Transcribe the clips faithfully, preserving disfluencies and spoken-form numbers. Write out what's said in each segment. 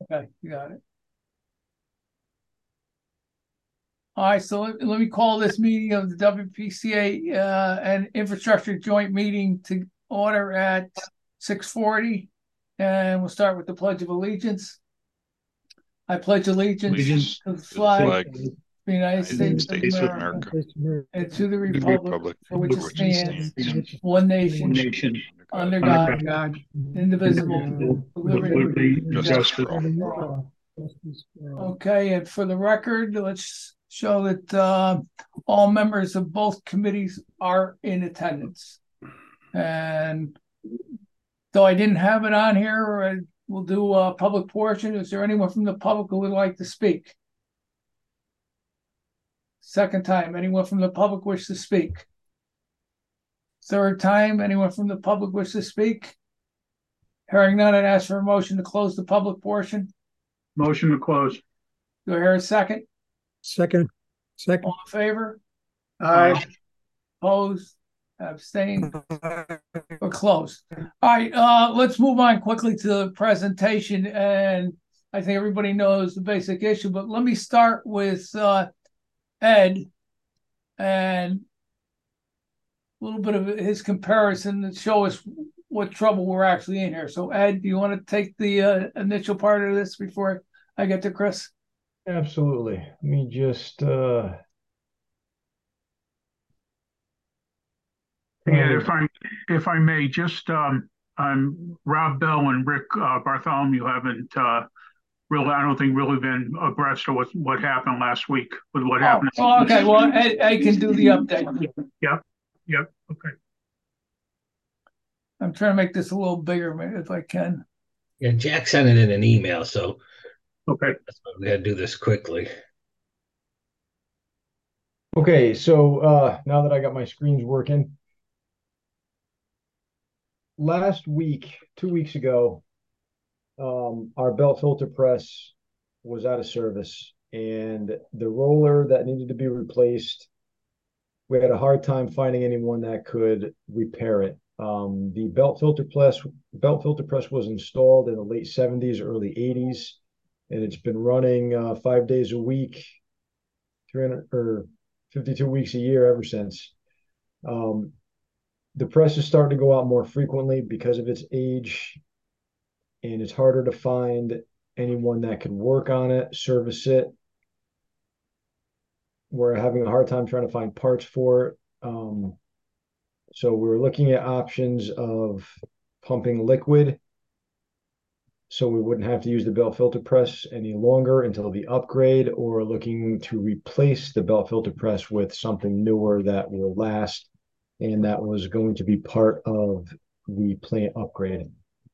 Okay, you got it. All right, so let, let me call this meeting of the W P C A uh, and Infrastructure Joint Meeting to order at six forty. And we'll start with the Pledge of Allegiance. I pledge allegiance Allegiance to the to the flag flag of of the United the United States of States of America America, and to the and the republic republic for which for it which it stands, stands, one one nation, nation, under under God, God, indivisible, indivisible, with with liberty liberty and and justice justice for all. for all. Okay, and for the record, let's show that uh, all members of both committees are in attendance. And though I didn't have it on here, uh, we'll do a public portion. Is there anyone from the public who would like to speak? Second time, anyone from the public wish to speak? Third time, anyone from the public wish to speak? Hearing none, I'd ask for a motion to close the public portion. Motion to close. Do I hear a second? Second, second. All in favor? Aye. Opposed? Abstained? We're closed. All right, uh, let's move on quickly to the presentation, and I think everybody knows the basic issue, but let me start with uh, Ed and a little bit of his comparison to show us what trouble we're actually in here. So, Ed, do you want to take the uh, initial part of this before I get to Chris? Absolutely. Let me just uh Yeah, if I if I may, just um, um, Rob Bell and Rick uh, Bartholomew haven't uh, really, I don't think, really been abreast of what what happened last week with what Oh, happened. oh, okay. Well, Ed, Ed can do the update. Yep, yep, okay. I'm trying to make this a little bigger if I can. Yeah, Jack sent it in an email, so Okay. that's why we got to do this quickly. okay, so uh now that I got my screens working, last week, two weeks ago, um, our belt filter press was out of service, and the roller that needed to be replaced, we had a hard time finding anyone that could repair it. Um, the belt filter press belt filter press was installed in the late seventies, early eighties, and it's been running uh, five days a week, three hundred or fifty-two weeks a year ever since. Um, the press is starting to go out more frequently because of its age, and it's harder to find anyone that can work on it, service it. We're having a hard time trying to find parts for it. Um, so we're looking at options of pumping liquid so we wouldn't have to use the belt filter press any longer until the upgrade, or looking to replace the belt filter press with something newer that will last, and that was going to be part of the plant upgrade.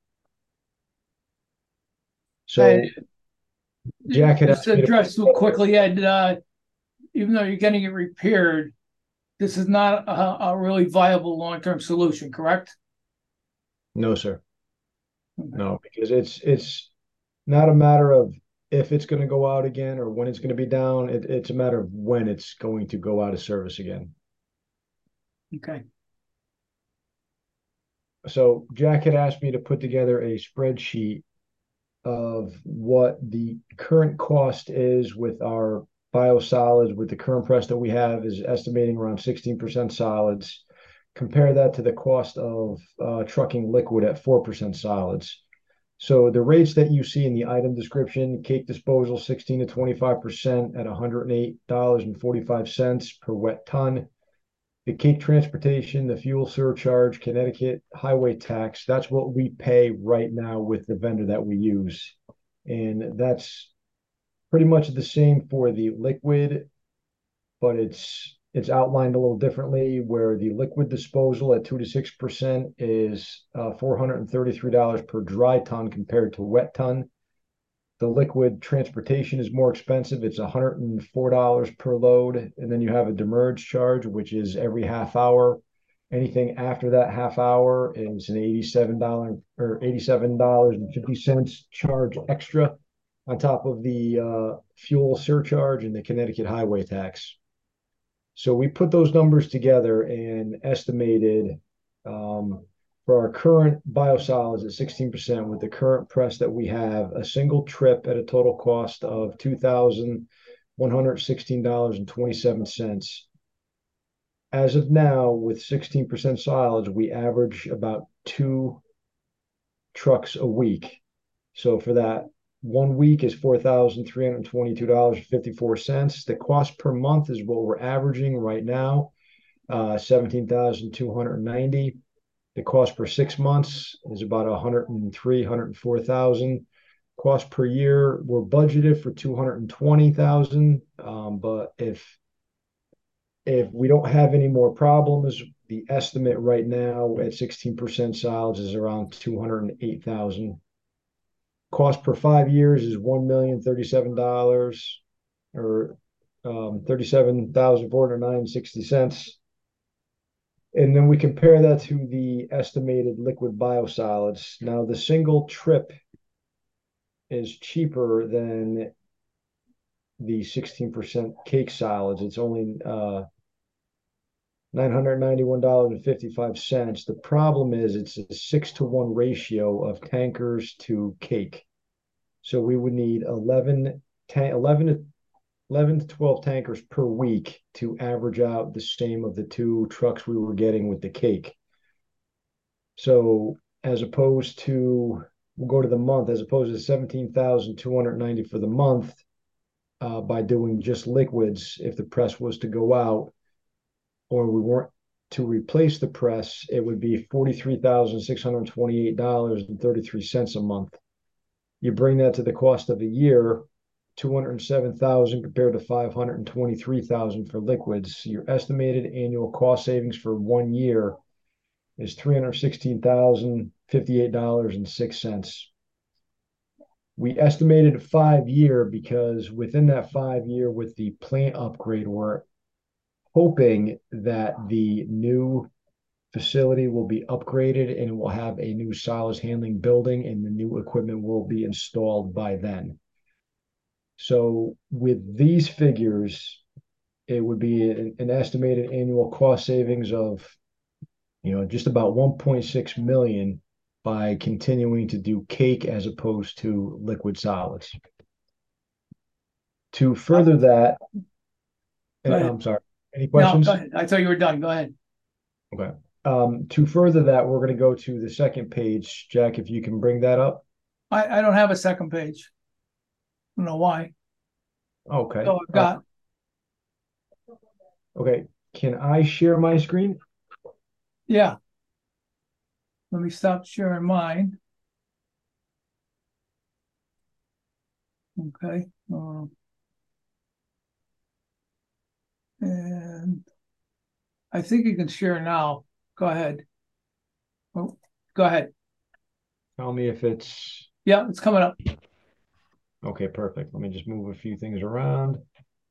So Ed, Jack had just asked to me to address real quickly, Ed, uh, even though you're getting it repaired, this is not a, a really viable long-term solution, correct? no, sir. No, because it's it's not a matter of if it's going to go out again or when it's going to be down. It, it's a matter of when it's going to go out of service again. Okay. So Jack had asked me to put together a spreadsheet of what the current cost is with our biosolids, with the current press that we have is estimating around sixteen percent solids. Compare that to the cost of uh, trucking liquid at four percent solids. So the rates that you see in the item description: cake disposal sixteen to twenty-five percent at one hundred eight dollars and forty-five cents per wet ton. The cake transportation, the fuel surcharge, Connecticut highway tax, that's what we pay right now with the vendor that we use. And that's pretty much the same for the liquid, but it's it's outlined a little differently, where the liquid disposal at two to six percent is uh, four hundred thirty-three dollars per dry ton compared to wet ton. The liquid transportation is more expensive. It's one hundred four dollars per load. And then you have a demurrage charge, which is every half hour. Anything after that half hour is an eighty-seven dollars or eighty-seven dollars and fifty cents charge extra on top of the uh, fuel surcharge and the Connecticut highway tax. So we put those numbers together and estimated um, for our current biosolids at sixteen percent with the current press that we have, a single trip at a total cost of two thousand one hundred sixteen dollars and twenty-seven cents. As of now, with sixteen percent solids, we average about two trucks a week. So for that, one week is four thousand three hundred twenty-two dollars and fifty-four cents. The cost per month is what we're averaging right now, uh, seventeen thousand two hundred ninety dollars. The cost per six months is about one hundred three, one hundred four thousand. Cost per year, we're budgeted for two hundred twenty thousand. Um, but if if we don't have any more problems, the estimate right now at sixteen percent solids is around two hundred eight thousand. Cost per five years is one million thirty-seven dollars or um, thirty-seven thousand four hundred nine dollars and sixty cents. And then we compare that to the estimated liquid biosolids. Now, the single trip is cheaper than the sixteen percent cake solids. It's only uh, nine hundred ninety-one dollars and fifty-five cents. The problem is it's a six to one ratio of tankers to cake. So we would need eleven, ten, eleven to eleven to twelve tankers per week to average out the same of the two trucks we were getting with the cake. So as opposed to, we'll go to the month, as opposed to seventeen thousand two hundred ninety for the month, uh, by doing just liquids, if the press was to go out or we weren't to replace the press, it would be forty-three thousand six hundred twenty-eight dollars and thirty-three cents a month. You bring that to the cost of a year, two hundred seven thousand compared to five hundred twenty-three thousand for liquids. Your estimated annual cost savings for one year is three hundred sixteen thousand fifty-eight dollars and six cents. We estimated five year because within that five year with the plant upgrade, we're hoping that the new facility will be upgraded and will have a new solids handling building and the new equipment will be installed by then. So with these figures, it would be an, an estimated annual cost savings of, you know, just about one point six million by continuing to do cake as opposed to liquid solids. To further that, and I'm sorry, any questions? No, go ahead. I thought you were done. Go ahead. Okay. Um, to further that, we're going to go to the second page. Jack, if you can bring that up. I, I don't have a second page. I don't know why. Okay. So I've got. Uh, okay. Can I share my screen? Yeah. Let me stop sharing mine. Okay. Um, and I think you can share now. Go ahead. Oh, go ahead. Tell me if it's... Yeah, it's coming up. Okay, perfect. Let me just move a few things around.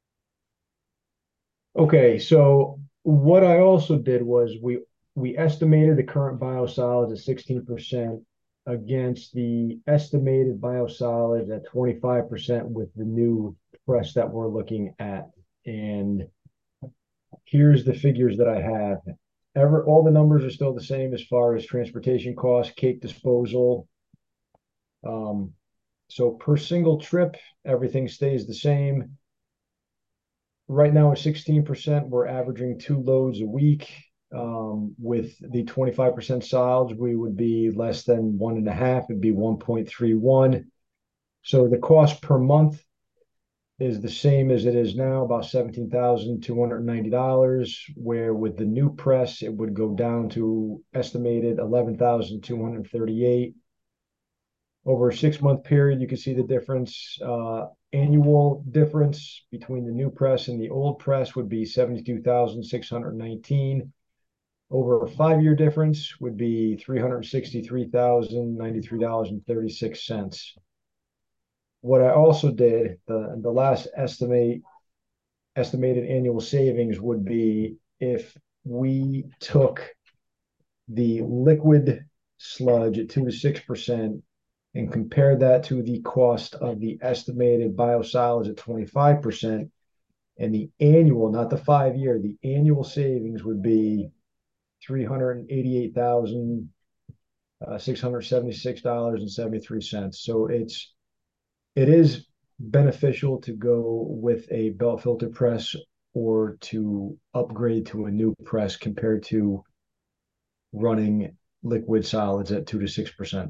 Okay, so what I also did was we we estimated the current biosolids at sixteen percent against the estimated biosolids at twenty-five percent with the new press that we're looking at. And here's the figures that I have. Ever, all the numbers are still the same as far as transportation costs, cake disposal. Um, so per single trip, everything stays the same. Right now at sixteen percent, we're averaging two loads a week. Um, with the twenty-five percent solids, we would be less than one and a half. It'd be one point three one. So the cost per month is the same as it is now, about seventeen thousand two hundred ninety dollars, where with the new press, it would go down to estimated eleven thousand two hundred thirty-eight dollars. Over a six-month period, you can see the difference. Uh, annual difference between the new press and the old press would be seventy-two thousand six hundred nineteen dollars. Over a five-year difference would be three hundred sixty-three thousand ninety-three dollars and thirty-six cents. What I also did, the, the last estimate, estimated annual savings would be if we took the liquid sludge at two to six percent and compared that to the cost of the estimated biosolids at twenty-five percent, and the annual, not the five-year, the annual savings would be three hundred eighty-eight thousand uh, six hundred seventy-six dollars and seventy-three cents. So it's it is beneficial to go with a belt filter press or to upgrade to a new press compared to running liquid solids at two to six percent.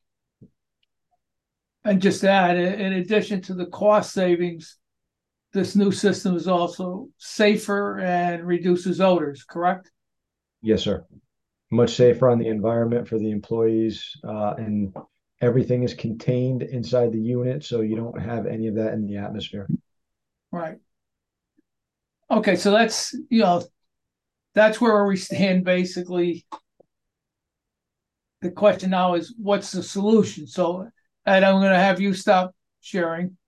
And just to add, in addition to the cost savings, this new system is also safer and reduces odors, correct? Yes, sir. Much safer on the environment for the employees, uh, and everything is contained inside the unit, so you don't have any of that in the atmosphere. Right. Okay, so that's, you know, that's where we stand basically. The question now is, what's the solution? So, and I'm going to have you stop sharing.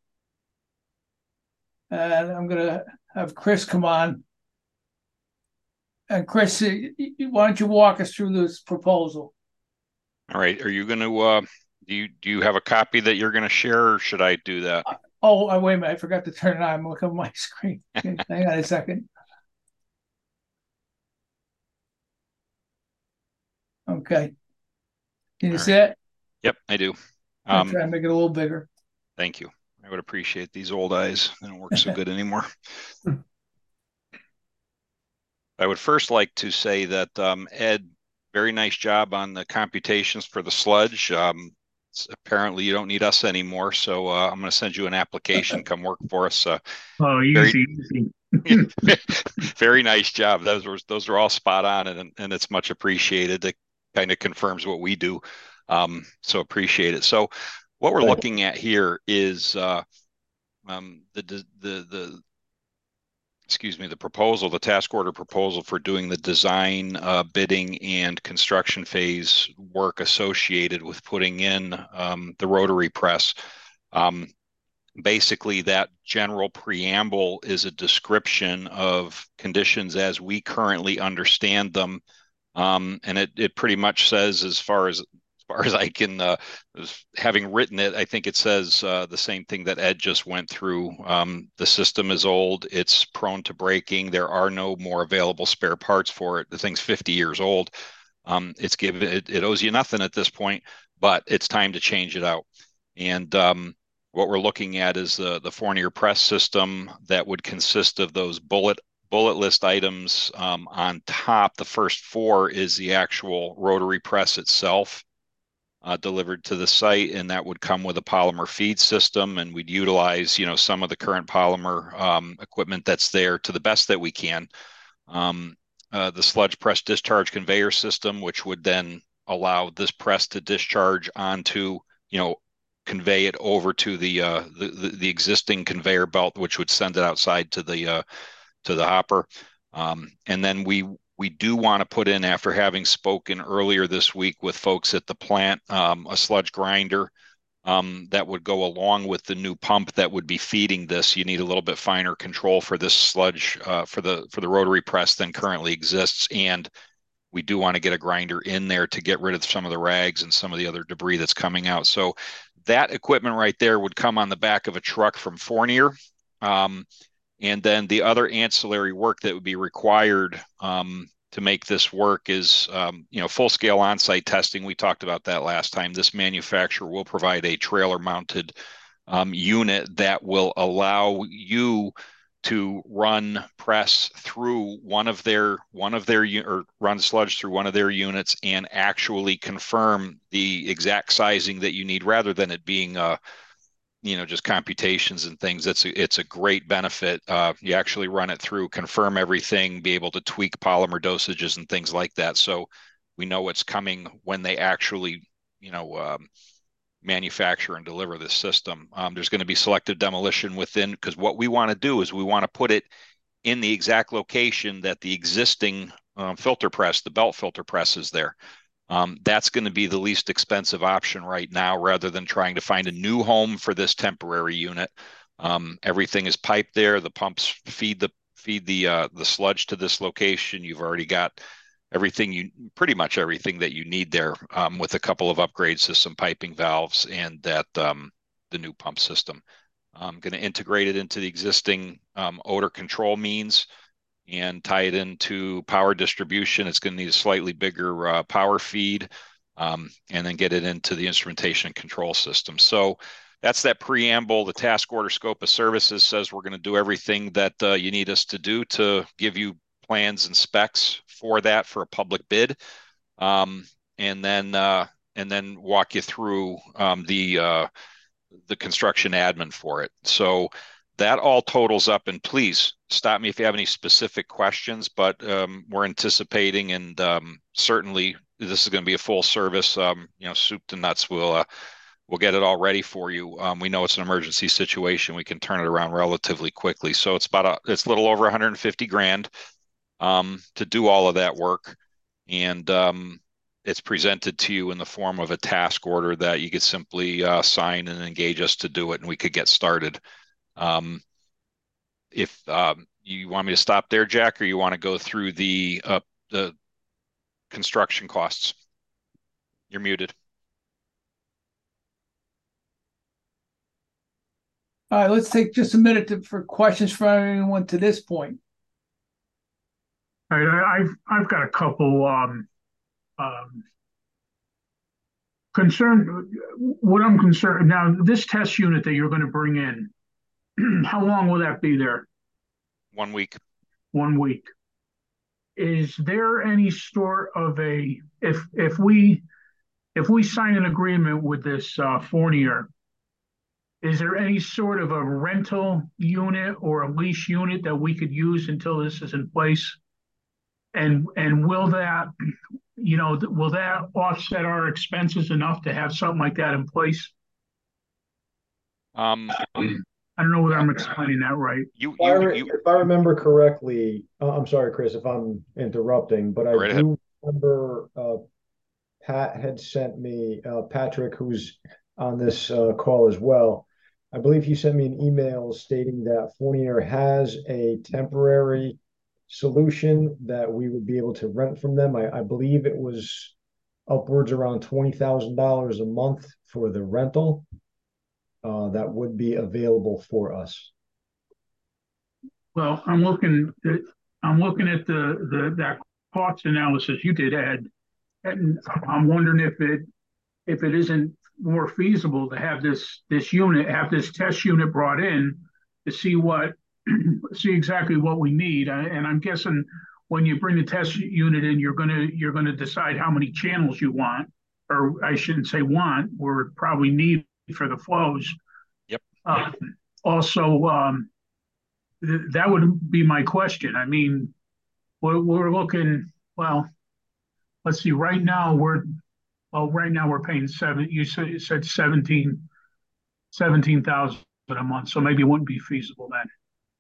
And I'm going to have Chris come on. And Chris, why don't you walk us through this proposal? All right. Are you going to, uh, do you, do you have a copy that you're going to share, or should I do that? Uh, oh, wait a minute. I forgot to turn it on. I'm looking at my screen. Hang on a second. Okay. Can you All see right. it? Yep, I do. I'll Um, try and make it a little bigger. Thank you. I would appreciate these old eyes. They don't work so good anymore. I would first like to say that um, Ed, very nice job on the computations for the sludge. Um, apparently you don't need us anymore, so uh, I'm going to send you an application. Come work for us. Uh, Oh, very, easy, easy. very nice job. Those were those are all spot on, and and it's much appreciated. It kind of confirms what we do. Um, so appreciate it. So what we're looking at here is uh, um, the the the excuse me, the proposal, the task order proposal for doing the design, uh, bidding, and construction phase work associated with putting in um, the rotary press. Um, basically, that general preamble is a description of conditions as we currently understand them. Um, and it, it pretty much says, as far as as far as I can, uh, having written it, I think it says uh, the same thing that Ed just went through. Um, the system is old. It's prone to breaking. There are no more available spare parts for it. The thing's fifty years old. Um, it's given it, it owes you nothing at this point, but it's time to change it out. And um, what we're looking at is the the Fournier press system that would consist of those bullet bullet list items. Um, on top, the first four is the actual rotary press itself. Uh, delivered to the site, and that would come with a polymer feed system, and we'd utilize, you know, some of the current polymer um, equipment that's there to the best that we can. Um, uh, the sludge press discharge conveyor system, which would then allow this press to discharge onto, you know, convey it over to the uh, the, the, the existing conveyor belt, which would send it outside to the uh, to the hopper. Um, and then we We do want to put in, after having spoken earlier this week with folks at the plant, um, a sludge grinder um, that would go along with the new pump that would be feeding this. You need a little bit finer control for this sludge uh, for the for the rotary press than currently exists, and we do want to get a grinder in there to get rid of some of the rags and some of the other debris that's coming out. So that equipment right there would come on the back of a truck from Fournier. Um, And then the other ancillary work that would be required um, to make this work is, um, you know, full-scale on-site testing. We talked about that last time. This manufacturer will provide a trailer-mounted um, unit that will allow you to run press through one of their one of their or run sludge through one of their units and actually confirm the exact sizing that you need, rather than it being a you know, just computations and things. It's a, it's a great benefit. Uh, you actually run it through, confirm everything, be able to tweak polymer dosages and things like that. So we know what's coming when they actually, you know, um, manufacture and deliver this system. Um, there's going to be selective demolition within, because what we want to do is we want to put it in the exact location that the existing um, filter press, the belt filter press, is there. Um, that's going to be the least expensive option right now, rather than trying to find a new home for this temporary unit. Um, everything is piped there. The pumps feed the feed the uh, the sludge to this location. You've already got everything you pretty much everything that you need there, um, with a couple of upgrades to some piping valves and that um, the new pump system. I'm going to integrate it into the existing um, odor control means and tie it into power distribution. It's going to need a slightly bigger uh, power feed. um, and then get it into the instrumentation and control system. So that's that preamble. The task order scope of services says we're going to do everything that uh, you need us to do to give you plans and specs for that for a public bid, um, and then uh, and then walk you through um, the uh, the construction admin for it. So that all totals up, and please stop me if you have any specific questions, but um, we're anticipating, and um, certainly this is going to be a full service, um, you know, soup to nuts. We'll, uh, we'll get it all ready for you. Um, we know it's an emergency situation. We can turn it around relatively quickly. So it's about, a, it's a little over one hundred fifty grand um, to do all of that work. And um, it's presented to you in the form of a task order that you could simply uh, sign and engage us to do it, and we could get started. Um, if um, you want me to stop there, Jack, or you want to go through the uh, the construction costs, you're muted. All right, let's take just a minute to, for questions from anyone to this point. All right, I've I've got a couple um, um, concern. What I'm concerned now, this test unit that you're going to bring in, how long will that be there? One week. One week. Is there any sort of a if if we if we sign an agreement with this uh, Fournier, is there any sort of a rental unit or a lease unit that we could use until this is in place? And and will that, you know, will that offset our expenses enough to have something like that in place? Um, I don't know whether I'm explaining that right. You, If I, you, re- you, if I remember correctly, uh, I'm sorry, Chris, if I'm interrupting, but I Right ahead. do remember uh, Pat had sent me, uh, Patrick, who's on this uh, call as well. I believe he sent me an email stating that Fournier has a temporary solution that we would be able to rent from them. I, I believe it was upwards around twenty thousand dollars a month for the rental. Uh, that would be available for us. Well, I'm looking at I'm looking at the the that cost analysis you did, Ed, and I'm wondering if it if it isn't more feasible to have this this unit have this test unit brought in to see what see exactly what we need. And I'm guessing when you bring the test unit in, you're gonna you're gonna decide how many channels you want, or I shouldn't say want, or probably need for the flows. Yep. Uh, also, um, th- that would be my question. I mean, we're, we're looking, well, let's see, right now we're, well, right now we're paying seven, you said, you said seventeen, seventeen thousand a month. So maybe it wouldn't be feasible then.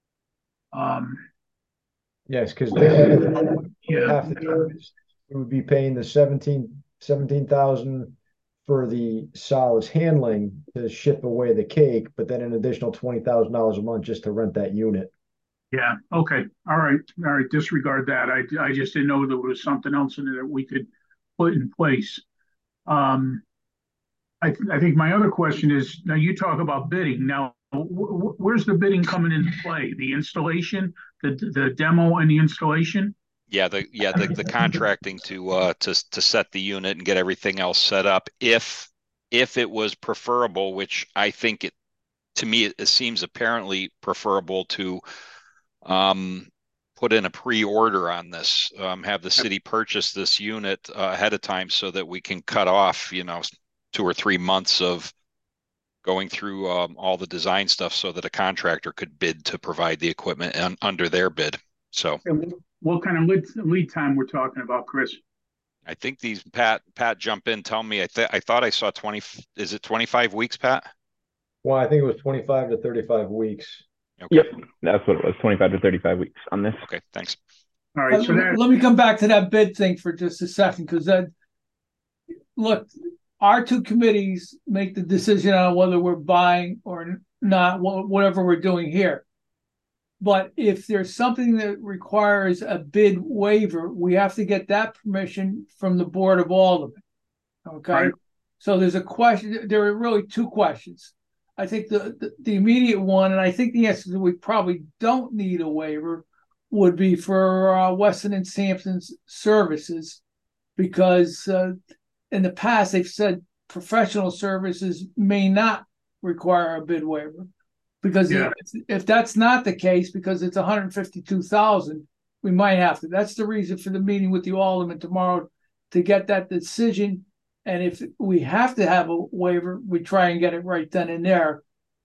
Um, Yes, because they yeah. have to, we would be paying the seventeen, seventeen thousand for the solids handling to ship away the cake, but then an additional twenty thousand dollars a month just to rent that unit. Yeah. Okay. All right. All right. Disregard that. I, I just didn't know there was something else in it that we could put in place. Um, I, th- I think my other question is, now you talk about bidding. Now, wh- wh- where's the bidding coming into play? The installation, the the demo and the installation? yeah, the, yeah, the, the contracting to, uh, to, to set the unit and get everything else set up. If, if it was preferable, which I think it, to me, it, it seems apparently preferable to, um, put in a pre-order on this, um, have the city purchase this unit uh, ahead of time so that we can cut off, you know, two or three months of going through um, all the design stuff so that a contractor could bid to provide the equipment and under their bid. So And what kind of lead, lead time we're talking about, Chris? I think these Pat Pat jump in, tell me. I th- I thought I saw twenty. Is it twenty-five weeks, Pat? Well, I think it was twenty-five to thirty-five weeks. Okay. Yep, that's what it was, twenty-five to thirty-five weeks on this. Okay, thanks. All right. So Uh, that, Let me come back to that bid thing for just a second, because that, look, our two committees make the decision on whether we're buying or not, wha- whatever we're doing here. But if there's something that requires a bid waiver, we have to get that permission from the Board of Aldermen. Okay? Right. So there's a question, there are really two questions. I think the, the, the immediate one, and I think the answer is we probably don't need a waiver, would be for uh, Weston and Sampson's services, because uh, in the past, they've said professional services may not require a bid waiver. Because Yeah. if, if that's not the case, because it's one hundred fifty-two thousand, we might have to. That's the reason for the meeting with the alderman tomorrow, to get that decision. And if we have to have a waiver, we try and get it right then and there.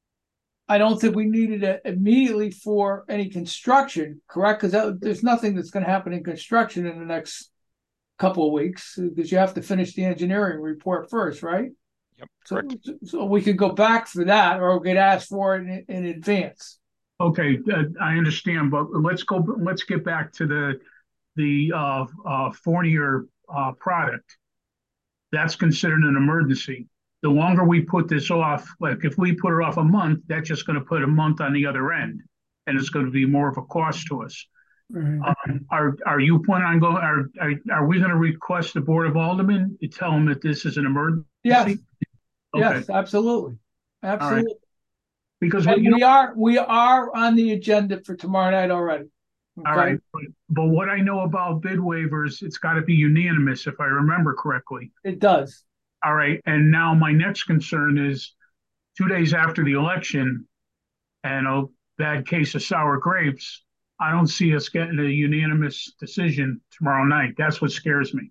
I don't think we needed it immediately for any construction, correct? Because there's nothing that's going to happen in construction in the next couple of weeks, because you have to finish the engineering report first, right? Yep, So, correct. so we could go back for that, or we could ask for it in, in advance. Okay, uh, I understand, but let's go, let's get back to the, the, uh, uh, Fournier, uh, product. That's considered an emergency. The longer we put this off, like if we put it off a month, that's just gonna put a month on the other end. And it's gonna be more of a cost to us. Mm-hmm. Um, are, are you planning on going, are, are, are we gonna request the Board of Aldermen to tell them that this is an emergency? Yes, Okay. yes, absolutely, absolutely. Because, And you know, we are we are on the agenda for tomorrow night already. Okay? all right, but, but what I know about bid waivers, it's gotta be unanimous, if I remember correctly. It does. All right, and now my next concern is two days after the election and a bad case of sour grapes, I don't see us getting a unanimous decision tomorrow night. That's what scares me.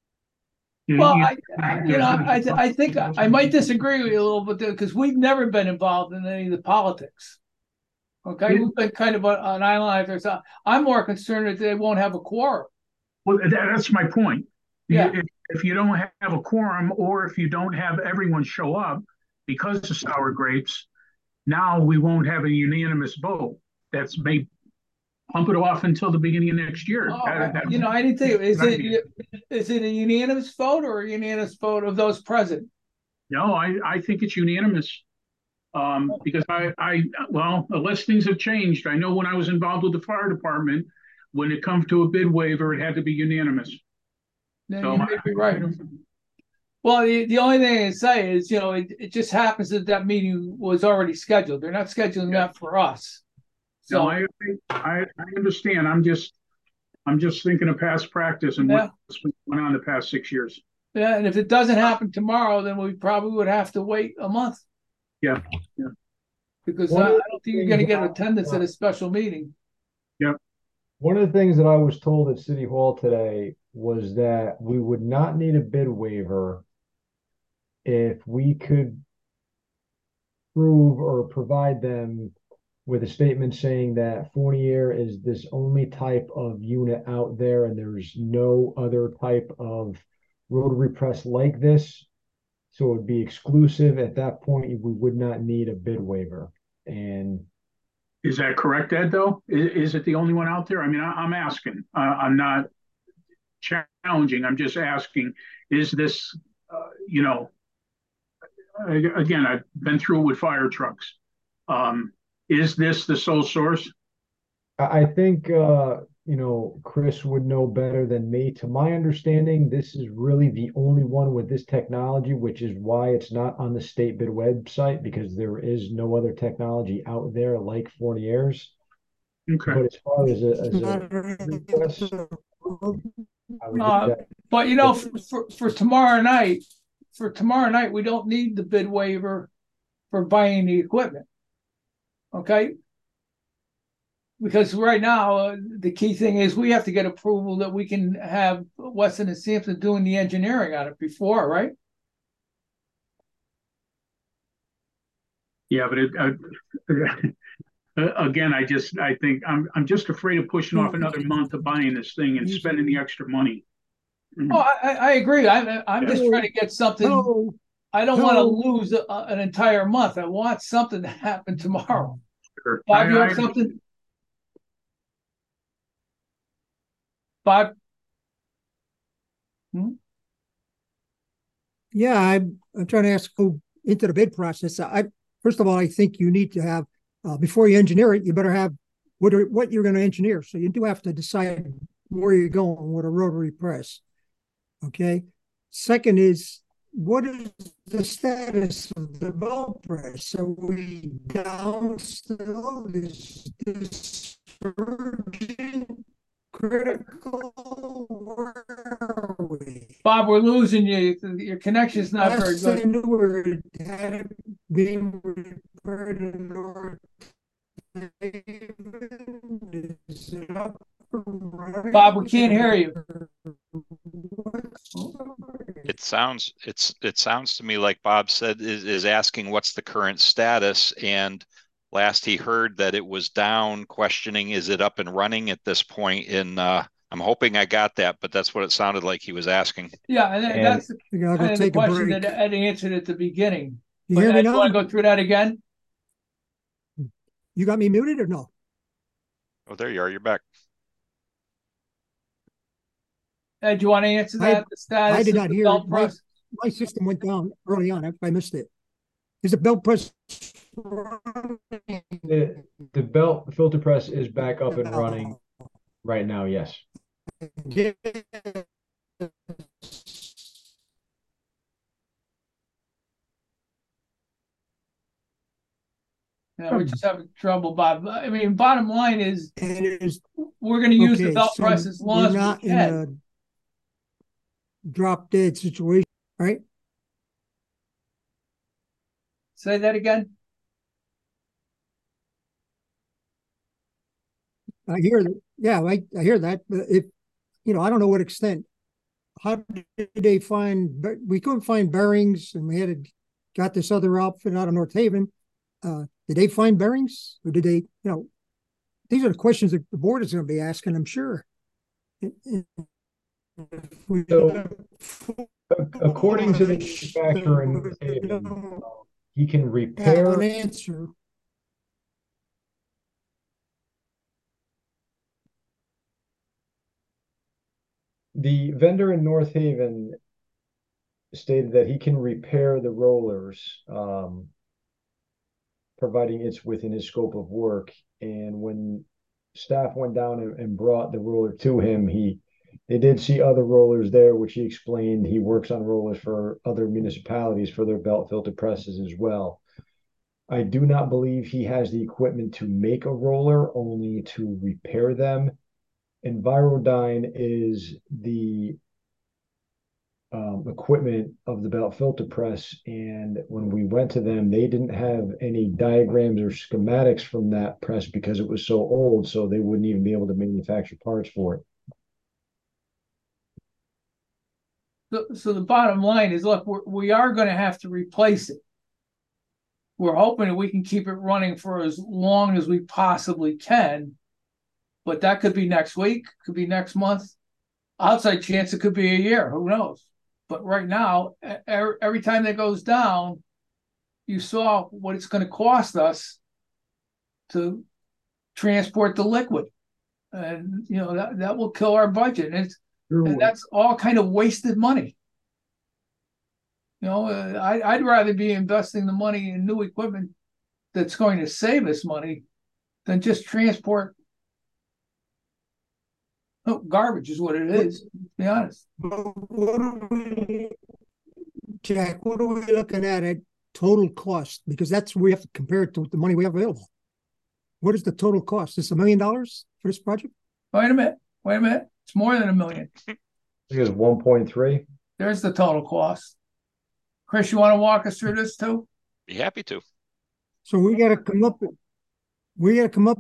You- Well, you- I, I you know, I I think I, I might disagree with you a little bit, because we've never been involved in any of the politics. Okay, Yeah. we've been kind of an island like this. I'm more concerned that they won't have a quorum. Well, that, that's my point. You- Yeah. If, if you don't have a quorum, or if you don't have everyone show up because of sour grapes, now we won't have a unanimous vote. That's may pump it off until the beginning of next year. Oh, That- that- you know, I didn't think is Good it idea. is it a unanimous vote or a unanimous vote of those present? No, I, I think it's unanimous. Um, because I, I, well, unless things have changed, I know when I was involved with the fire department, when it comes to a bid waiver, it had to be unanimous. Then So you may be right. Well, the, the only thing I can say is, you know, it, it just happens that that meeting was already scheduled. They're not scheduling Yeah. that for us. So So, I, I, I understand. I'm just, I'm just thinking of past practice and Yeah. what's been going on the past six years. yeah, and if it doesn't happen tomorrow, then we probably would have to wait a month, Yeah, yeah. because One uh, of I the don't think you're going to things get about- attendance at a special meeting. One of the things that I was told at City Hall today was that we would not need a bid waiver if we could prove or provide them with a statement saying that Fournier is this only type of unit out there and there's no other type of rotary press like this. So it would be exclusive. At that point, we would not need a bid waiver. And Is that correct, Ed, though? Is, is it the only one out there? I mean, I, I'm asking, uh, I'm not challenging. I'm just asking, is this, uh, you know, a- again, I've been through it with fire trucks. Um, is this the sole source? I I think, uh, you know, Chris would know better than me. To my understanding, this is really the only one with this technology, which is why it's not on the state bid website, because there is no other technology out there like Fournier's. Okay. But as far as a, as a request, I would Uh, think that- But you know, for, for, for tomorrow night, for tomorrow night, we don't need the bid waiver for buying the equipment. Okay? Because right now, uh, the key thing is we have to get approval that we can have Weston and Sampson doing the engineering on it before, right? Yeah, but it, uh, again, I just, I think, I'm, I'm just afraid of pushing off another month of buying this thing and spending the extra money. Oh, I, I I agree. I, I'm just trying to get something. Hello, I don't want to Hello. lose a, an entire month. I want something to happen tomorrow. Sure. Bob, you I- have I- something? Bob? yeah, I'm, I'm trying to ask, go into the bid process. I, first of all, I think you need to have, uh, before you engineer it, you better have what are, what you're going to engineer. So you do have to decide where you're going with a rotary press. Okay. Second is, what is the status of the bell press? Are we down still? Is this surging? critical? Where are we? Bob, we're losing you. Your connection's not very Last I good. knew where it had been repaired in North Haven. Is it up and running? Bob, we can't hear you. It sounds it's it sounds to me like Bob said is, is asking what's the current status, and last he heard that it was down, questioning is it up and running at this point. In uh, I'm hoping I got that, but that's what it sounded like he was asking. Yeah, and, And- that's the, We gotta kind go of the take a question break. that Ed answered at the beginning. You But hear me Ed, you now? want to go through that again? You got me muted or no? Oh, there you are. You're back. Ed, do you want to answer I- that? The status I did of not the hear belt it. My, press? my system went down early on. I, I missed it. Is the belt press running? The, the belt filter press is back up and running right now, yes. Yeah. Yeah, we're just having trouble, Bob. I mean, bottom line is And it is we're going to use the okay. belt So press as long we're as not we in can. a drop dead situation, right? Say that again. I hear that. Yeah, I, I hear that. But if you know, I don't know what extent. How did they find? But we couldn't find bearings, and we had to, got this other outfit out of North Haven. Uh, did they find bearings, or did they? You know, these are the questions that the board is going to be asking, I'm sure. And- and if we- So, according to the manufacturer in North Haven, he can have repair an answer. the vendor in North Haven stated that he can repair the rollers, um, providing it's within his scope of work. And when staff went down and, and brought the roller to him, he they did see other rollers there, which he explained he works on rollers for other municipalities for their belt filter presses as well. I do not believe he has the equipment to make a roller, only to repair them. Envirodyne is the um, equipment of the belt filter press, and when we went to them, they didn't have any diagrams or schematics from that press because it was so old, so they wouldn't even be able to manufacture parts for it. So, so the bottom line is, look, we're, we are going to have to replace it. We're hoping that we can keep it running for as long as we possibly can, but that could be next week, could be next month. Outside chance it could be a year. Who knows? But right now, every, every time that goes down, you saw what it's going to cost us to transport the liquid, and you know that that will kill our budget. And it's and that's all kind of wasted money. You know, uh, I, I'd rather be investing the money in new equipment that's going to save us money than just transport oh, garbage is what it is, to be honest. What are we, Jack, what are we looking at at total cost? Because that's we have to compare it to the money we have available. What is the total cost? Is it a million dollars for this project? Wait a minute. Wait a minute. It's more than a million. I think it's one point three. There's the total cost. Chris, you want to walk us through this too? Be happy to. So we got to come up. We got to come up.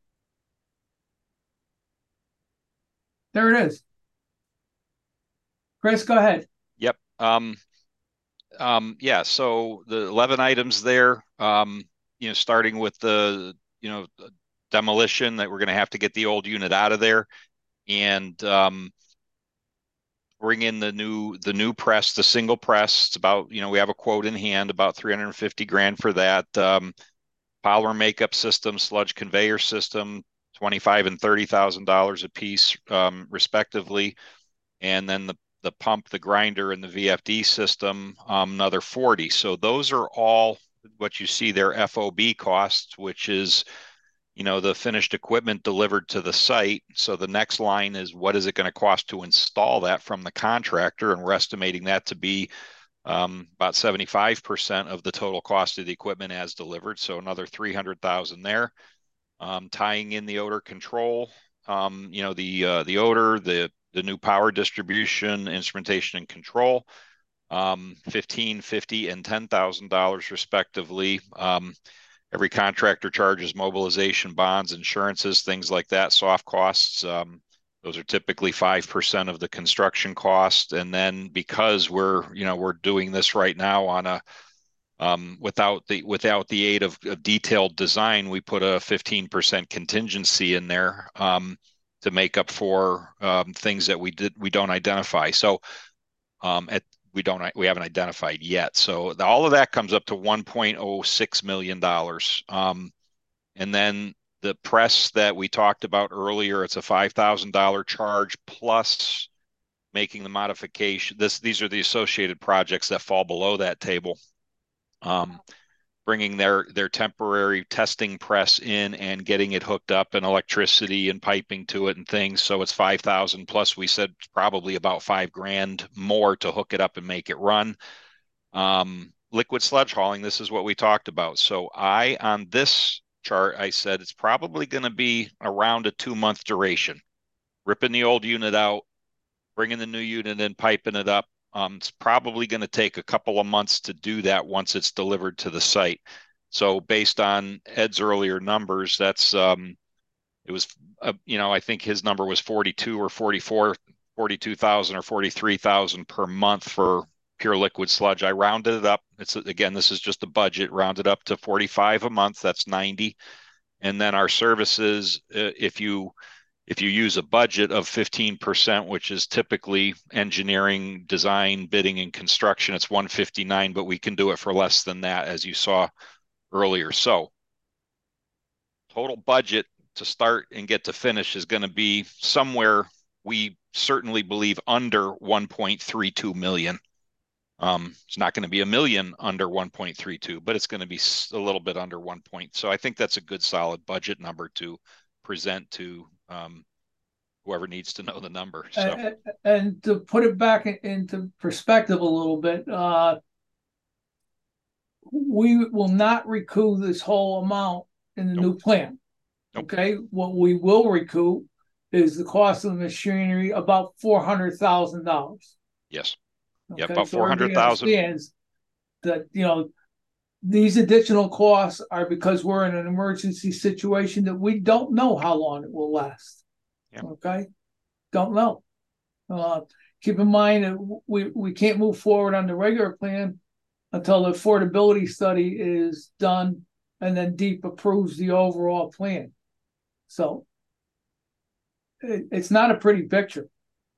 There it is. Chris, go ahead. Yep. Um, um, yeah. So the eleven items there, um, you know, starting with the, you know, demolition that we're going to have to get the old unit out of there and, um, bring in the new, the new press, the single press. It's about, you know, we have a quote in hand, about three hundred fifty grand for that. Um, polymer makeup system, sludge conveyor system, twenty-five and thirty thousand dollars a piece, um, respectively. And then the, the pump, the grinder, and the V F D system, um, another forty. So those are all what you see there, F O B costs, which is, you know, the finished equipment delivered to the site. So the next line is what is it going to cost to install that from the contractor? And we're estimating that to be um, about seventy-five percent of the total cost of the equipment as delivered. So another three hundred thousand there. Um, tying in the odor control, Um, you know, the uh, the odor, the the new power distribution, instrumentation and control, um, fifteen, fifty, and ten thousand dollars respectively. Um, every contractor charges mobilization bonds, insurances, things like that, soft costs. Um, those are typically five percent of the construction cost. And then because we're, you know, we're doing this right now on a, um, without the, without the aid of, of detailed design, we put a fifteen percent contingency in there, um, to make up for, um, things that we did, we don't identify. So, um, at, we don't, we haven't identified yet. So the, all of that comes up to one point oh six million dollars. Um, and then the press that we talked about earlier, it's a five thousand dollars charge plus making the modification. This, these are the associated projects that fall below that table. Um, bringing their, their temporary testing press in and getting it hooked up and electricity and piping to it and things. So it's five thousand plus, we said probably about five grand more to hook it up and make it run. Um, liquid sludge hauling, this is what we talked about. So I, on this chart, I said it's probably going to be around a two month duration, ripping the old unit out, bringing the new unit in, piping it up. Um, it's probably going to take a couple of months to do that once it's delivered to the site. So based on Ed's earlier numbers, that's, um, it was, uh, you know, I think his number was forty-two or forty-four, forty-two thousand or forty-three thousand per month for pure liquid sludge. I rounded it up. It's, again, this is just a budget, rounded up to forty-five a month. That's ninety. And then our services, uh, if you, if you use a budget of fifteen percent, which is typically engineering, design, bidding, and construction, it's one fifty-nine, but we can do it for less than that, as you saw earlier. So total budget to start and get to finish is going to be somewhere, we certainly believe, under one point three two million. Um, it's not going to be a million under one point three two, but it's going to be a little bit under one point. So I think that's a good solid budget number to present to, um, whoever needs to know the number. So, and, and to put it back into perspective a little bit, uh, we will not recoup this whole amount in the Nope. new plan. Nope. Okay, what we will recoup is the cost of the machinery, about four hundred thousand dollars. yes. Okay? Yeah, about so four hundred thousand. Understands that, you know, these additional costs are because we're in an emergency situation that we don't know how long it will last. Yeah. Okay, don't know. Uh, keep in mind that we, we can't move forward on the regular plan until the affordability study is done and then DEEP approves the overall plan. So it, it's not a pretty picture.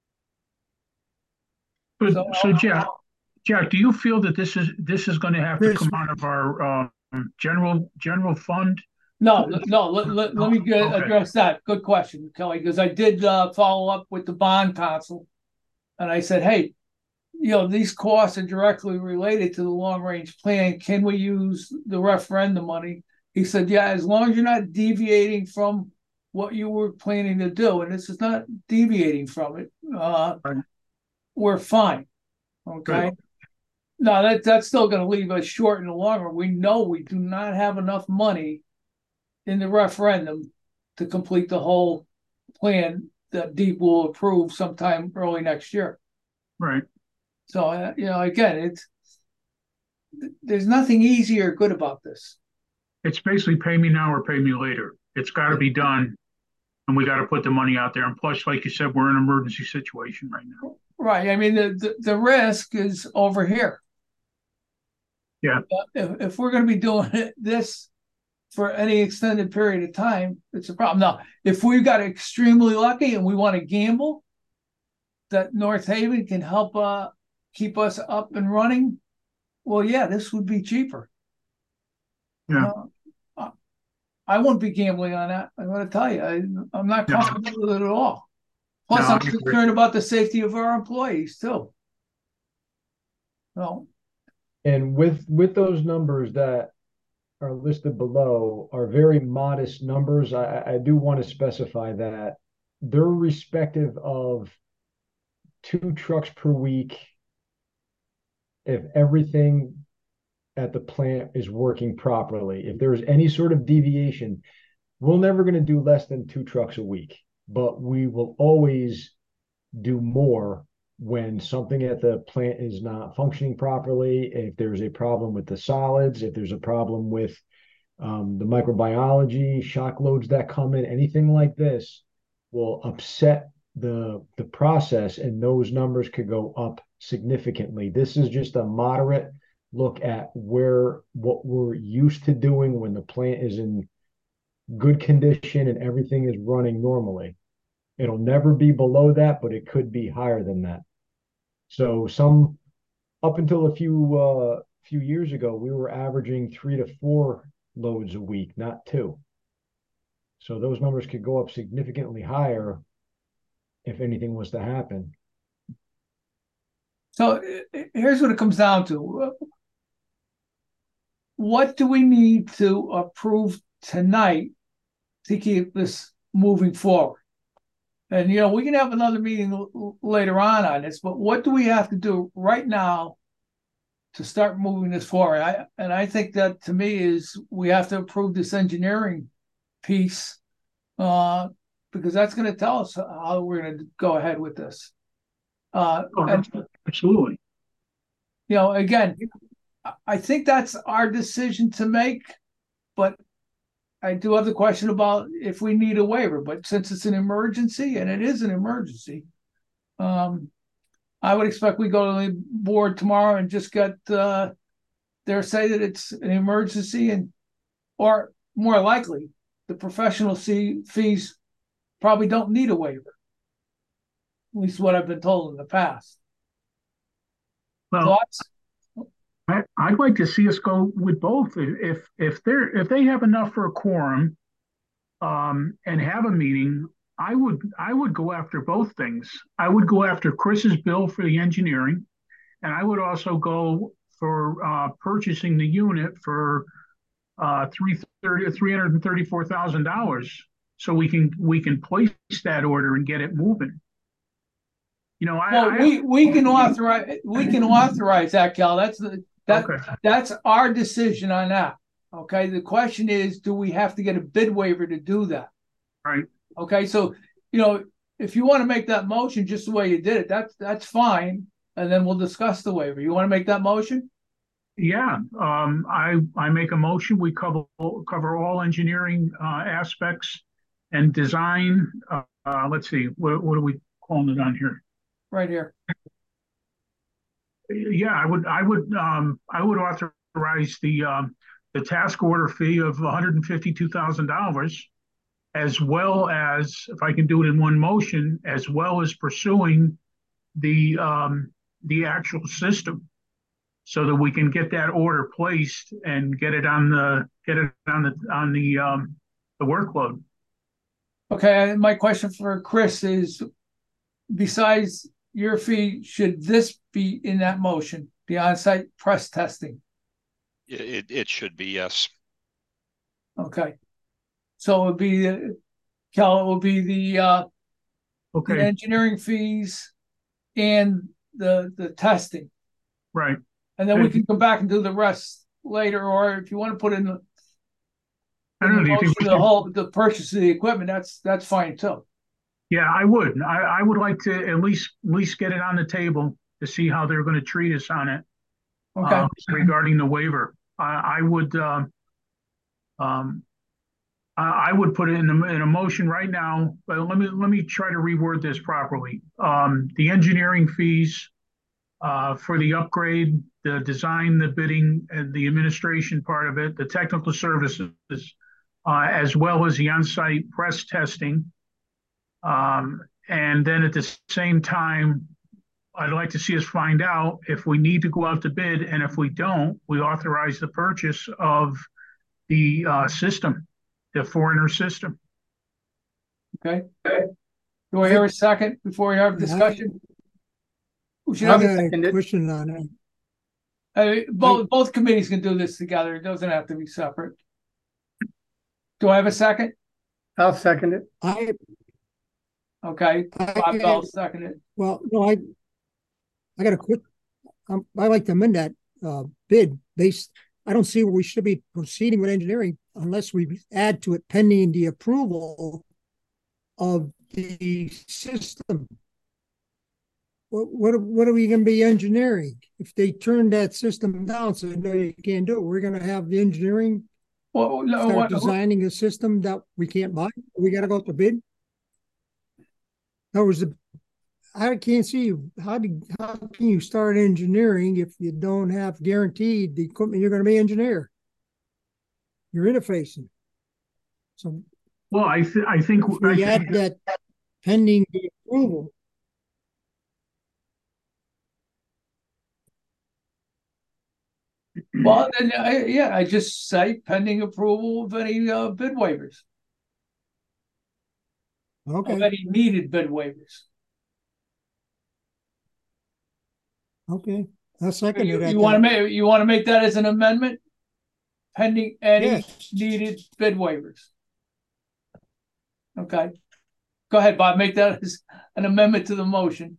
But, So, so Jack, Jack, do you feel that this is, this is going to have to Chris- come out of our, um, general, general fund? No, no, let, let, let me get, Okay. address that. Good question, Kelly, because I did uh, follow up with the bond counsel. And I said, hey, you know, these costs are directly related to the long range plan. Can we use the referendum money? He said, yeah, as long as you're not deviating from what you were planning to do, and this is not deviating from it, uh, Right. we're fine. Okay. Good. No, that, that's still going to leave us short in the long run. We know we do not have enough money in the referendum to complete the whole plan that DEEP will approve sometime early next year. Right. So, uh, you know, again, it's, there's nothing easy or good about this. It's basically pay me now or pay me later. It's got to be done. And we got to put the money out there. And plus, like you said, we're in an emergency situation right now. Right. I mean, the, the, the risk is over here. Yeah. But if, if we're going to be doing it, this for any extended period of time, it's a problem. Now, if we got extremely lucky and we want to gamble that North Haven can help uh, keep us up and running, well, yeah, this would be cheaper. Yeah. Uh, I wouldn't be gambling on that. I want to tell you, I, I'm not No. comfortable with it at all. Plus, No, I I'm agree. concerned about the safety of our employees too. So, And with with those numbers that are listed below are very modest numbers. I, I do want to specify that they're respective of two trucks per week if everything at the plant is working properly. If there's any sort of deviation, we're never going to do less than two trucks a week. but we will always do more when something at the plant is not functioning properly, if there's a problem with the solids, if there's a problem with um, the microbiology, shock loads that come in, anything like this will upset the the process, and those numbers could go up significantly. This is just a moderate look at where what we're used to doing when the plant is in good condition and everything is running normally. It'll never be below that, but it could be higher than that. So some up until a few uh few years ago, we were averaging three to four loads a week, not two. So those numbers could go up significantly higher if anything was to happen. So here's what it comes down to. What do we need to approve tonight to keep this moving forward? And, you know, we can have another meeting l- later on on this, but what do we have to do right now to start moving this forward? I, and I think that, to me, is we have to approve this engineering piece, uh, because that's going to tell us how we're going to go ahead with this. Uh, Oh, and, absolutely. you know, again, I think that's our decision to make, but I do have the question about if we need a waiver. But since it's an emergency, and it is an emergency, um, I would expect we go to the board tomorrow and just get uh, their say that it's an emergency, and or more likely, the professional fee, fees probably don't need a waiver. At least what I've been told in the past. Well, Thoughts? I, I'd like to see us go with both. If if they're if they have enough for a quorum, um, and have a meeting, I would I would go after both things. I would go after Chris's bill for the engineering, and I would also go for uh, purchasing the unit for uh, three hundred thirty-four thousand dollars, so we can we can place that order and get it moving. You know, I, Well, I we we can authorize we can authorize that, Cal. That's the that okay. that's our decision on that. Okay. The question is, do we have to get a bid waiver to do that? Right. Okay. So, you know, if you want to make that motion just the way you did it, that's that's fine. And then we'll discuss the waiver. You want to make that motion? Yeah, um, I I make a motion. We cover cover all engineering uh, aspects and design. Uh, uh, let's see, what what are we calling it on here? Right here. Yeah, I would I would um, I would authorize the um, the task order fee of one hundred fifty-two thousand dollars, as well as, if I can do it in one motion, as well as pursuing the um, the actual system, so that we can get that order placed and get it on the get it on the on the um, the workload. Okay. My question for Chris is, besides your fee, should this be in that motion, the on-site press testing? It it should be, yes. Okay. So it would be the Cal, it would be the uh Okay. the engineering fees and the the testing. Right. And then we can come back and do the rest later, or if you want to put in the, I don't know. in Do you think the, the whole the purchase of the equipment, that's that's fine too. Yeah, I would. I, I would like to at least at least get it on the table to see how they're going to treat us on it. Okay. Uh, regarding the waiver, I, I would um, um, I, I would put it in a, in a motion right now. But let me let me try to reword this properly. Um, the engineering fees uh, for the upgrade, the design, the bidding, and the administration part of it, the technical services, uh, as well as the on-site press testing. Um, and then at the same time, I'd like to see us find out if we need to go out to bid, and if we don't, we authorize the purchase of the uh, system, the foreigner system. Okay. Do I hear a second before we have discussion? We should I have got second a it. question on it. uh, both both committees can do this together. It doesn't have to be separate. Do I have a second? I'll second it. I, Okay. Bob I, Bell seconded. well, no, I, I got a quick, um, I like to amend that, uh, bid based, I don't see where we should be proceeding with engineering unless we add to it pending the approval of the system. What what what are we going to be engineering if they turn that system down? So no, you can't do it. We're going to have the engineering Well, no, start what, designing a system that we can't buy. We got to go to bid. That was the. I can't see how do how can you start engineering if you don't have guaranteed the equipment you're going to be engineer. You're interfacing. So Well, I th- I think if I we add think that pending the approval. well, then, I, yeah, I just say pending approval of any uh, bid waivers, of Okay, any needed bid waivers. okay. I'll second You, it. at you want to that. make you want to make that as an amendment, pending any Yes. needed bid waivers. Okay, go ahead, Bob. Make that as an amendment to the motion.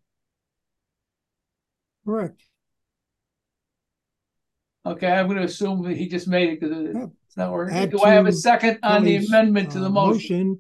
Correct. Okay, I'm going to assume that he just made it because Yeah. it's not working. Add Do I have a to second on the Kelly's, amendment to uh, the motion?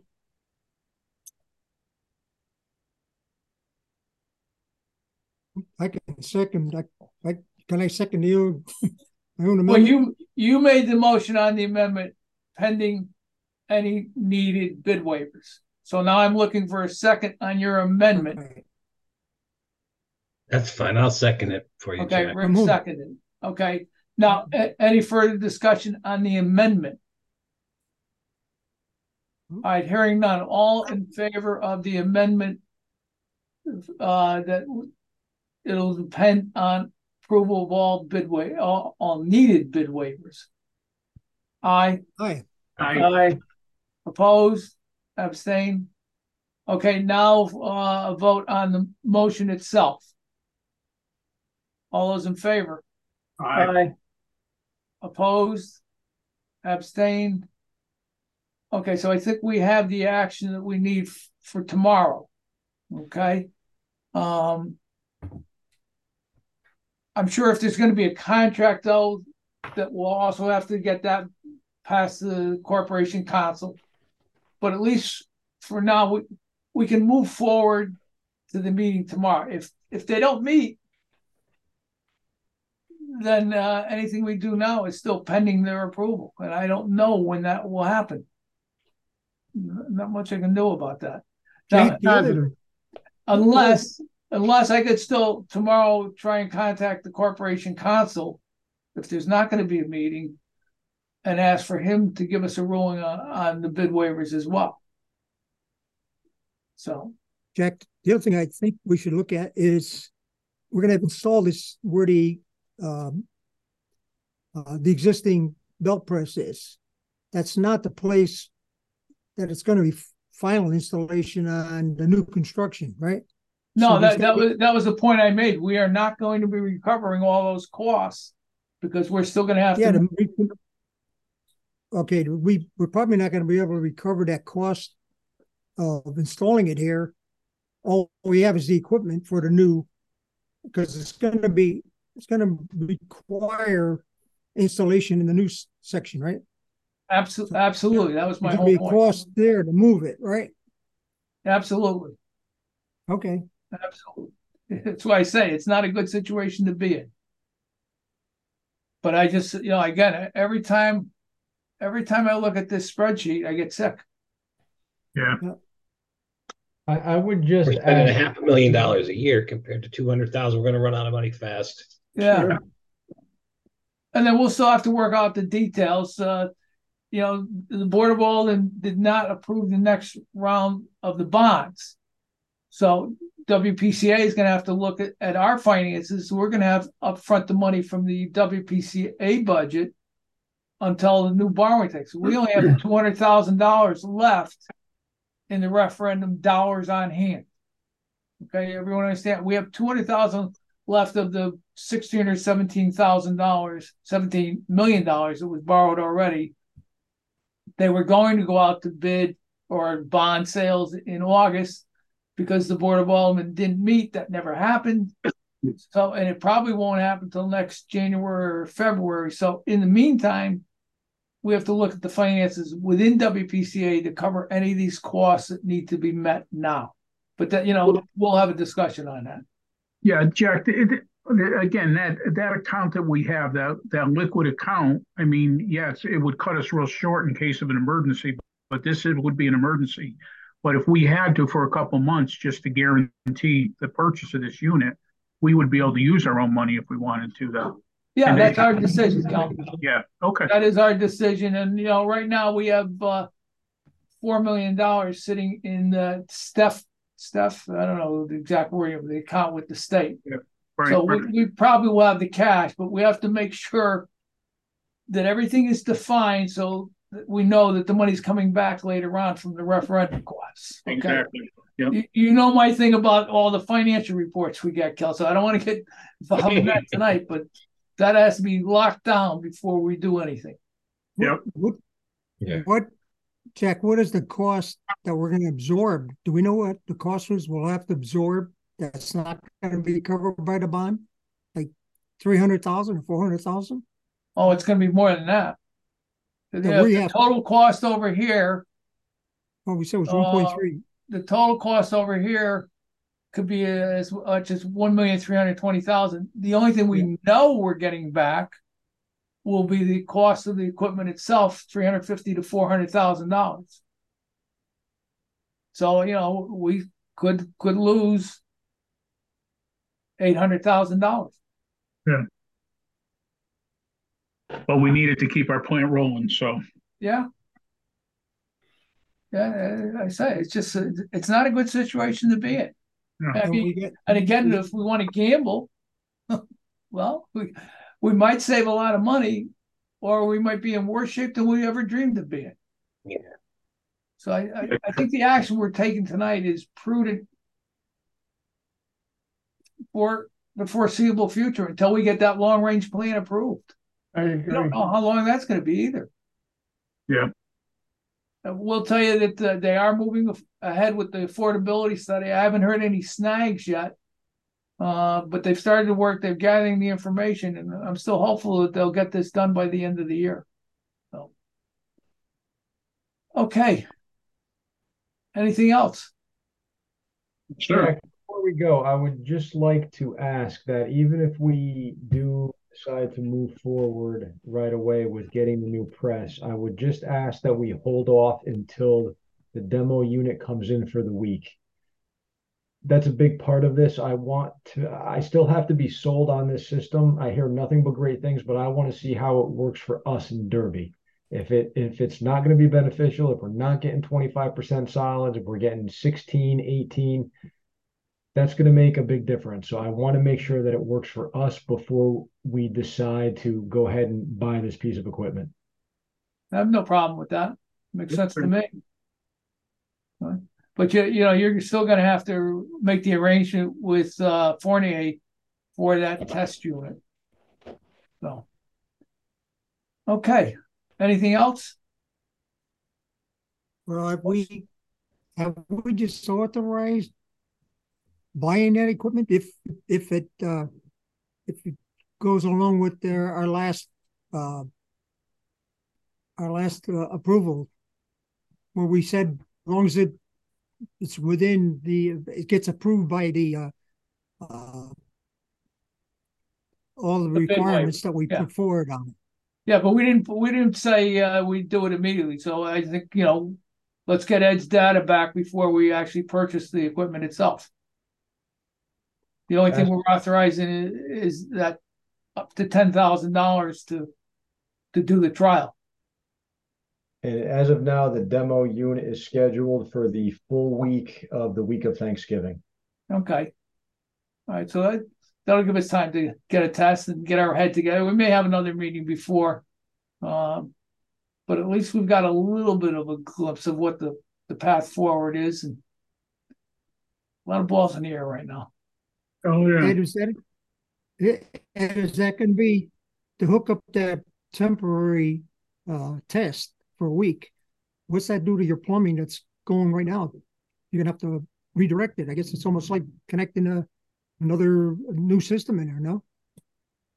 I can second. I, I can I second you? My own Well, amendment? you you made the motion on the amendment pending any needed bid waivers. So now I'm looking for a second on your amendment. Okay. That's fine. I'll second it for you, Okay, Jack. Rick moved. seconded. Okay, now a- any further discussion on the amendment? All right, hearing none. All in favor of the amendment? Uh, that it'll depend on approval of all bid wa- all, all needed bid waivers. Aye. Aye. I Aye. Opposed? Abstain? Okay, now uh, a vote on the motion itself. All those in favor? I Opposed? Abstain? Okay, so I think we have the action that we need f- for tomorrow. Okay? Um, I'm sure if there's gonna be a contract though, that we'll also have to get that past the corporation council. But at least for now, we, we can move forward to the meeting tomorrow. If, if they don't meet, then uh, anything we do now is still pending their approval, and I don't know when that will happen. N- Not much I can do about that. Now, Jack, the other, unless, unless I could still tomorrow try and contact the corporation council, if there's not gonna be a meeting, and ask for him to give us a ruling on, on the bid waivers as well. So, Jack, the other thing I think we should look at is we're going to install this where the um, uh, the existing belt press is. That's not the place that it's going to be final installation on the new construction, right? no, So that, there's that gotta be- was, that was the point I made. We are not going to be recovering all those costs because we're still gonna have Yeah, to, the, we can- okay, we, we're probably not going to be able to recover that cost of installing it here. All we have is the equipment for the new, because it's going to be, it's going to require installation in the new s- section, right? absolutely, absolutely. That was my There's going to whole be a point. cost there to move it, right? Absolutely, Okay. absolutely. That's why I say it's not a good situation to be in. But I just, you know, again, every time, every time I look at this spreadsheet, I get sick. yeah. I, I would just We're spending a ask, half a million dollars a year compared to two hundred thousand. We're going to run out of money fast. Yeah. Sure. And then we'll still have to work out the details. Uh, you know, the Board of Aldermen did not approve the next round of the bonds. So W P C A is gonna have to look at, at our finances. We're gonna have upfront the money from the W P C A budget until the new borrowing takes. We only have two hundred thousand dollars left in the referendum dollars on hand. Okay, everyone understand? We have two hundred thousand left of the sixteen hundred seventeen thousand dollars, seventeen million dollars that was borrowed already. They were going to go out to bid or bond sales in August because the Board of Aldermen didn't meet. That never happened. So, and it probably won't happen until next January or February. So in the meantime, we have to look at the finances within W P C A to cover any of these costs that need to be met now. But that, you know, we'll have a discussion on that. Yeah, Jack, it, it, again, that, that account that we have, that, that liquid account, I mean, yes, it would cut us real short in case of an emergency, but this is, would be an emergency. But if we had to for a couple months just to guarantee the purchase of this unit, we would be able to use our own money if we wanted to, though. Yeah, And that's they- our decision, Cal. Yeah, okay. That is our decision. And, you know, right now we have uh, four million dollars sitting in the Steph, Steph, I don't know the exact wording of the account with the state. Right, So right. we, we probably will have the cash, but we have to make sure that everything is defined so that we know that the money's coming back later on from the referendum costs. Okay? Exactly. Yep. You, you know my thing about all the financial reports we get, Kel, so I don't want to get involved in that tonight, but that has to be locked down before we do anything. Yep. What, Yeah. what, Jack, what is the cost that we're going to absorb? Do we know what the cost is we'll have to absorb that's not going to be covered by the bond? Like three hundred thousand or four hundred thousand? Oh, it's going to be more than that. The, Yeah, we the have- total cost over here, Well, we said it was Uh, one point three. the total cost over here could be as much as one million three hundred twenty thousand. The only thing we know we're getting back will be the cost of the equipment itself, three hundred fifty to four hundred thousand dollars. So you know we could could lose eight hundred thousand dollars. But we needed to keep our plant rolling, so. Yeah. Yeah, I say it's just it's not a good situation to be in. Yeah. I And mean, we get, and again, if we want to gamble, well, we we might save a lot of money, or we might be in worse shape than we ever dreamed of being. Yeah. So I, I, I think the action we're taking tonight is prudent for the foreseeable future until we get that long range plan approved. I We don't agree. know how long that's going to be either. Yeah. And we'll tell you that uh, they are moving ahead with the affordability study. I haven't heard any snags yet, uh, but they've started to work. They're gathering the information, and I'm still hopeful that they'll get this done by the end of the year. So, okay. Anything else? Sure. Jack, before we go, I would just like to ask that even if we do decide to move forward right away with getting the new press, I would just ask that we hold off until the demo unit comes in for the week. That's a big part of this. I want to, I still have to be sold on this system. I hear nothing but great things, but I want to see how it works for us in Derby. If it if it's not going to be beneficial, if we're not getting twenty-five percent solids, if we're getting sixteen, eighteen, that's going to make a big difference. So I want to make sure that it works for us before we decide to go ahead and buy this piece of equipment. I have no problem with that. Makes sense to me. But you, you know, you're still going to have to make the arrangement with uh, Fournier for that test unit. So, okay. Anything else? well, have we, have we just authorized buying that equipment if, if it, uh, if it goes along with their, our last, uh, our last uh, approval, where we said, as long as it, it's within the, it gets approved by the, uh, uh, all the The bid requirements that we yeah. put forward on it. Yeah, but we didn't. We didn't say uh, we'd do it immediately. So I think you know, let's get Ed's data back before we actually purchase the equipment itself. The only thing we're authorizing is, is that up to ten thousand dollars to to do the trial. And as of now, the demo unit is scheduled for the full week of the week of Thanksgiving. Okay. All right. So that, that'll give us time to get a test and get our head together. We may have another meeting before, um, but at least we've got a little bit of a glimpse of what the, the path forward is. And a lot of balls in the air right now. Oh, yeah. And is that, and is that going to be to hook up that temporary uh, test for a week? What's that do to your plumbing that's going right now? You're going to have to redirect it. I guess it's almost like connecting a, another new system in there, no?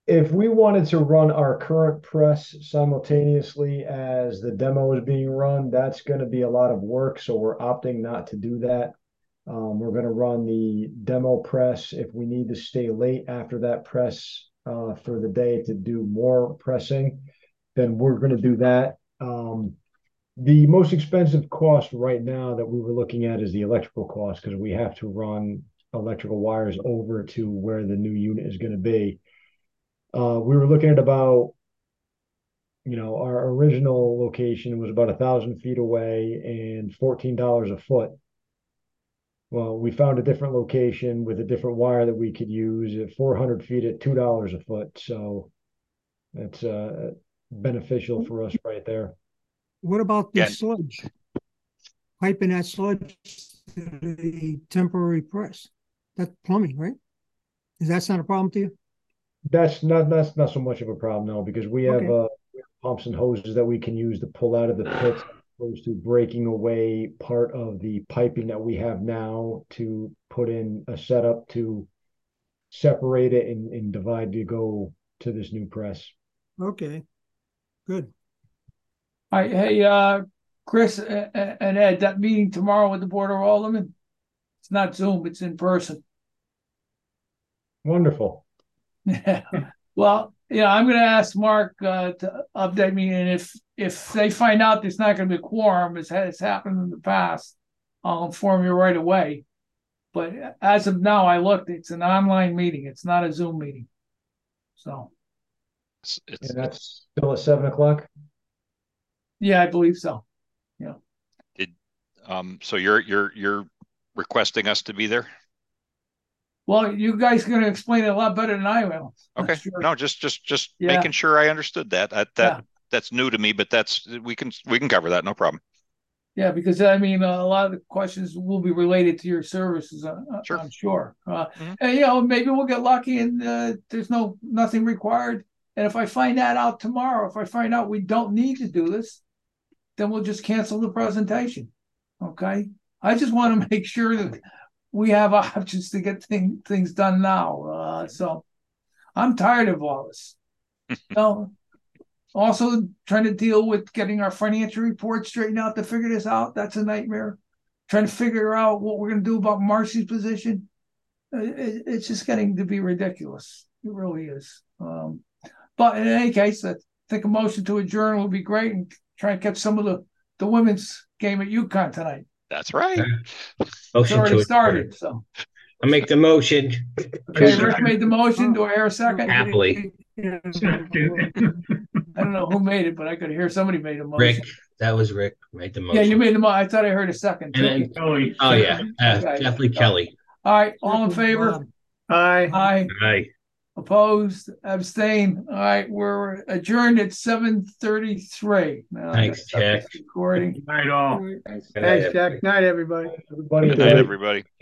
if we wanted to run our current press simultaneously as the demo is being run, that's going to be a lot of work. So we're opting not to do that. Um, we're going to run the demo press. If we need to stay late after that press uh, for the day to do more pressing, then we're going to do that. Um, the most expensive cost right now that we were looking at is the electrical cost, because we have to run electrical wires over to where the new unit is going to be. Uh, we were looking at about, you know, our original location was about a thousand feet away and fourteen dollars a foot. Well, we found a different location with a different wire that we could use at four hundred feet at two dollars a foot. So it's uh, beneficial for us right there. What about the Yeah. sludge? Piping that sludge to the temporary press. That's plumbing, right? Is that not a problem to you? That's not that's not so much of a problem, no, because we have Okay. uh, pumps and hoses that we can use to pull out of the pits, as opposed to breaking away part of the piping that we have now to put in a setup to separate it and, and divide to go to this new press. Okay, good. All right, hey, uh, Chris a- a- and Ed, that meeting tomorrow with the Board of Aldermen, it's not Zoom, it's in person. Wonderful. Yeah, well, yeah, I'm gonna ask Mark uh to update me, and if if they find out there's not gonna be a quorum, as has happened in the past, I'll inform you right away. But as of now, I looked, it's an online meeting, it's not a Zoom meeting. So, It's, it's, And that's still at seven o'clock? yeah, I believe so. um, so you're you're you're requesting us to be there? Well, you guys are gonna explain it a lot better than I will. Okay. Sure. No, just just just Yeah. making sure I understood that. That that Yeah. that's new to me, but that's we can we can cover that, no problem. Yeah, because I mean, uh, a lot of the questions will be related to your services, uh, uh, Sure. I'm sure. Uh, Mhm. and you know, maybe we'll get lucky and uh, there's no nothing required. And if I find that out tomorrow, if I find out we don't need to do this, then we'll just cancel the presentation. Okay. I just want to make sure that we have options to get thing, things done now. Uh, so I'm tired of all this. So also trying to deal with getting our financial report straightened out to figure this out. That's a nightmare. Trying to figure out what we're going to do about Marcy's position. It, it's just getting to be ridiculous. It really is. Um, but in any case, I think a motion to adjourn would be great, and try and catch some of the, the women's game at UConn tonight. That's right. It's Motion already to started. So, I make the motion okay, Rick made the motion. Do I hear a second? happily. I don't know who made it, but I could hear somebody made a motion. Rick, that was Rick made the motion. Yeah, you made the mo. I thought I heard a second. And then, Kelly. oh yeah, uh, Okay. definitely Kelly. All right, all in favor? Aye. Aye. Aye. Opposed? Abstain? All right, we're adjourned at seven thirty-three. Now, I Thanks, gotta stop Jack. this recording. Night all. Thanks, Jack. Night, everybody. Everybody. Good night, everybody.